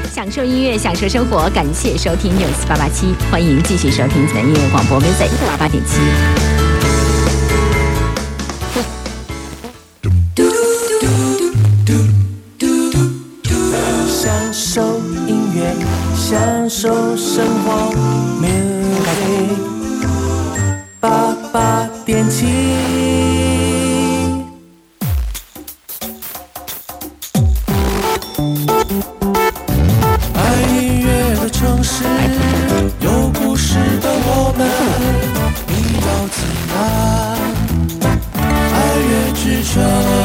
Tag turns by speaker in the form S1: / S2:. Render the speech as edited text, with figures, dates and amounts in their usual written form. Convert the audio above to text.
S1: 享受音乐，享受生活，感谢收听 News 887，欢迎继续收听咱的音乐广播 Music 88.7。
S2: 享受音乐，享受生活 ，Music 88.7。爱音乐的城市，有故事的我们，你要怎样？爱乐之城。